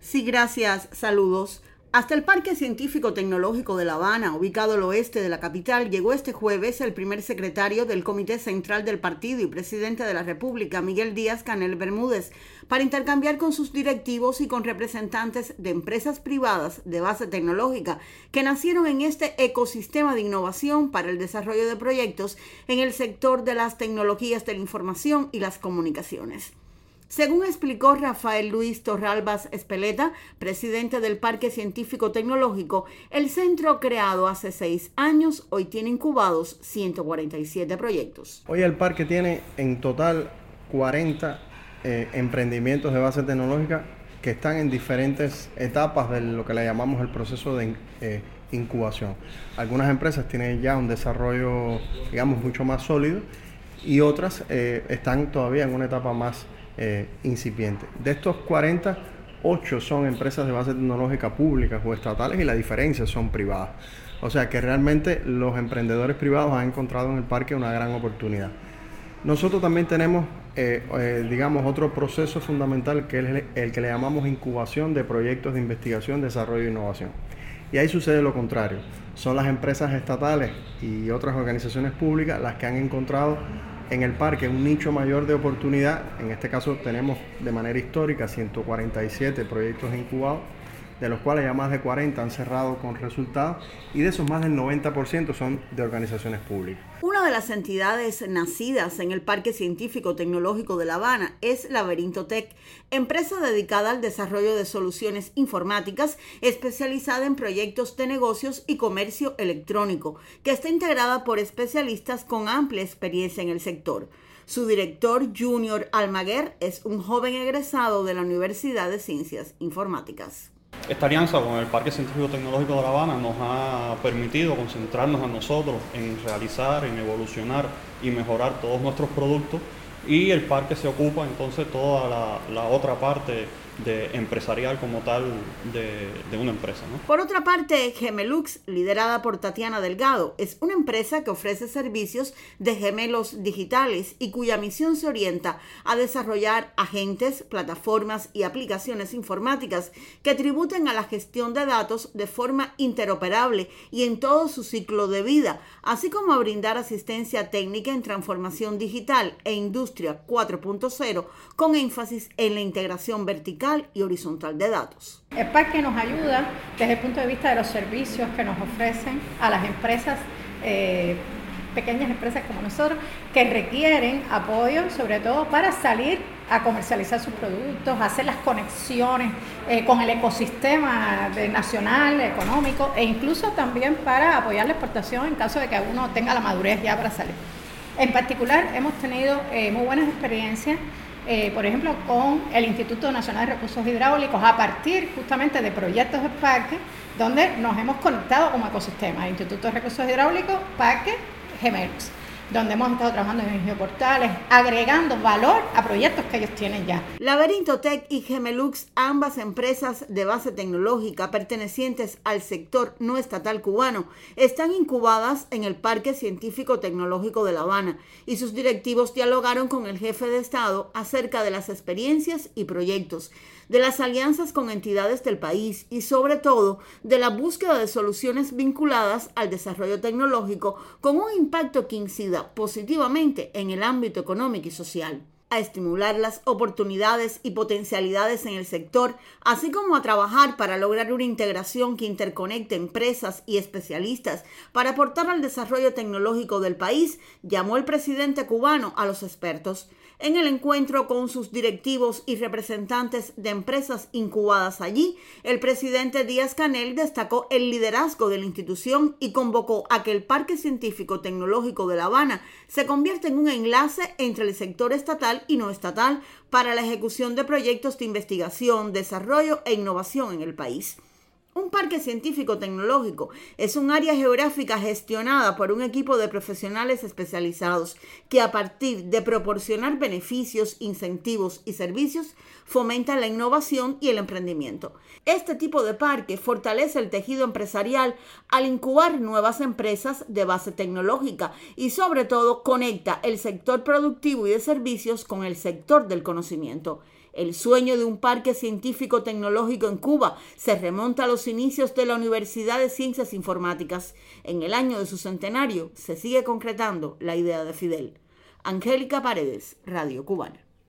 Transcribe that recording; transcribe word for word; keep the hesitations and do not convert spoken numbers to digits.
Sí, gracias. Saludos. Hasta el Parque Científico Tecnológico de La Habana, ubicado al oeste de la capital, llegó este jueves el primer secretario del Comité Central del Partido y presidente de la República, Miguel Díaz-Canel Bermúdez, para intercambiar con sus directivos y con representantes de empresas privadas de base tecnológica que nacieron en este ecosistema de innovación para el desarrollo de proyectos en el sector de las tecnologías de la información y las comunicaciones. Según explicó Rafael Luis Torralbas Espeleta, presidente del Parque Científico Tecnológico, el centro creado hace seis años hoy tiene incubados ciento cuarenta y siete proyectos. Hoy el parque tiene en total cuarenta eh, emprendimientos de base tecnológica que están en diferentes etapas de lo que le llamamos el proceso de eh, incubación. Algunas empresas tienen ya un desarrollo, digamos, mucho más sólido y otras eh, están todavía en una etapa más Eh, incipiente. De estos cuarenta, ocho son empresas de base tecnológica públicas o estatales y la diferencia son privadas. O sea que realmente los emprendedores privados han encontrado en el parque una gran oportunidad. Nosotros también tenemos, eh, eh, digamos, otro proceso fundamental que es el, el que le llamamos incubación de proyectos de investigación, desarrollo e innovación. Y ahí sucede lo contrario. Son las empresas estatales y otras organizaciones públicas las que han encontrado en el parque un nicho mayor de oportunidad. En este caso tenemos de manera histórica ciento cuarenta y siete proyectos incubados, de los cuales ya más de cuarenta han cerrado con resultados y de esos más del noventa por ciento son de organizaciones públicas. Una de las entidades nacidas en el Parque Científico Tecnológico de La Habana es Laberinto Tech, empresa dedicada al desarrollo de soluciones informáticas especializada en proyectos de negocios y comercio electrónico, que está integrada por especialistas con amplia experiencia en el sector. Su director, Junior Almaguer, es un joven egresado de la Universidad de Ciencias Informáticas. Esta alianza con el Parque Científico Tecnológico de La Habana nos ha permitido concentrarnos a nosotros en realizar, en evolucionar y mejorar todos nuestros productos, y el parque se ocupa entonces toda la, la otra parte de empresarial como tal de, de una empresa, ¿no? Por otra parte, Gemelux, liderada por Tatiana Delgado, es una empresa que ofrece servicios de gemelos digitales y cuya misión se orienta a desarrollar agentes, plataformas y aplicaciones informáticas que tributen a la gestión de datos de forma interoperable y en todo su ciclo de vida, así como a brindar asistencia técnica en transformación digital e industria cuatro punto cero con énfasis en la integración vertical y horizontal de datos. El parque nos ayuda desde el punto de vista de los servicios que nos ofrecen a las empresas, eh, pequeñas empresas como nosotros, que requieren apoyo, sobre todo para salir a comercializar sus productos, hacer las conexiones eh, con el ecosistema de nacional, económico, e incluso también para apoyar la exportación en caso de que uno tenga la madurez ya para salir. En particular, hemos tenido eh, muy buenas experiencias Eh, por ejemplo, con el Instituto Nacional de Recursos Hidráulicos, a partir justamente de proyectos del parque, donde nos hemos conectado como ecosistema. El Instituto de Recursos Hidráulicos, Parque, Gemelux, donde hemos estado trabajando en geoportales, agregando valor a proyectos que ellos tienen ya. Laberinto Tech y Gemelux, ambas empresas de base tecnológica pertenecientes al sector no estatal cubano, están incubadas en el Parque Científico Tecnológico de La Habana y sus directivos dialogaron con el jefe de Estado acerca de las experiencias y proyectos, de las alianzas con entidades del país y sobre todo de la búsqueda de soluciones vinculadas al desarrollo tecnológico con un impacto que incida positivamente en el ámbito económico y social, a estimular las oportunidades y potencialidades en el sector, así como a trabajar para lograr una integración que interconecte empresas y especialistas para aportar al desarrollo tecnológico del país, llamó el presidente cubano a los expertos. En el encuentro con sus directivos y representantes de empresas incubadas allí, el presidente Díaz-Canel destacó el liderazgo de la institución y convocó a que el Parque Científico Tecnológico de La Habana se convierta en un enlace entre el sector estatal y no estatal para la ejecución de proyectos de investigación, desarrollo e innovación en el país. Un parque científico tecnológico es un área geográfica gestionada por un equipo de profesionales especializados que, a partir de proporcionar beneficios, incentivos y servicios, fomenta la innovación y el emprendimiento. Este tipo de parque fortalece el tejido empresarial al incubar nuevas empresas de base tecnológica y, sobre todo, conecta el sector productivo y de servicios con el sector del conocimiento. El sueño de un parque científico-tecnológico en Cuba se remonta a los inicios de la Universidad de Ciencias Informáticas. En el año de su centenario se sigue concretando la idea de Fidel. Angélica Paredes, Radio Cubana.